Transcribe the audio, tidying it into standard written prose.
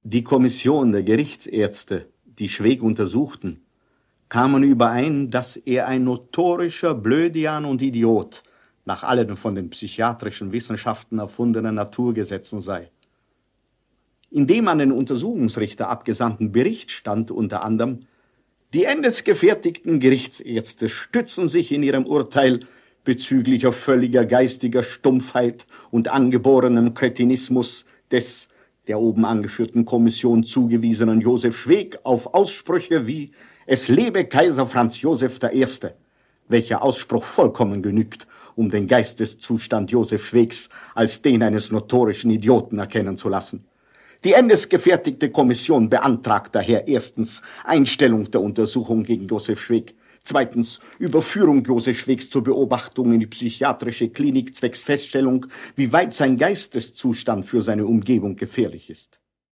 Die Kommission der Gerichtsärzte, die Schweg untersuchten, kamen überein, dass er ein notorischer Blödian und Idiot nach allen von den psychiatrischen Wissenschaften erfundenen Naturgesetzen sei. In dem an den Untersuchungsrichter abgesandten Bericht stand unter anderem: Die endesgefertigten Gerichtsärzte stützen sich in ihrem Urteil bezüglich auf völliger geistiger Stumpfheit und angeborenem Kretinismus des der oben angeführten Kommission zugewiesenen Josef Schweg auf Aussprüche wie »Es lebe Kaiser Franz Josef I.«, welcher Ausspruch vollkommen genügt, um den Geisteszustand Josef Schwegs als den eines notorischen Idioten erkennen zu lassen. Die endesgefertigte Kommission beantragt daher erstens Einstellung der Untersuchung gegen Josef Schweg, zweitens Überführung Josef Schwegs zur Beobachtung in die psychiatrische Klinik zwecks Feststellung, wie weit sein Geisteszustand für seine Umgebung gefährlich ist.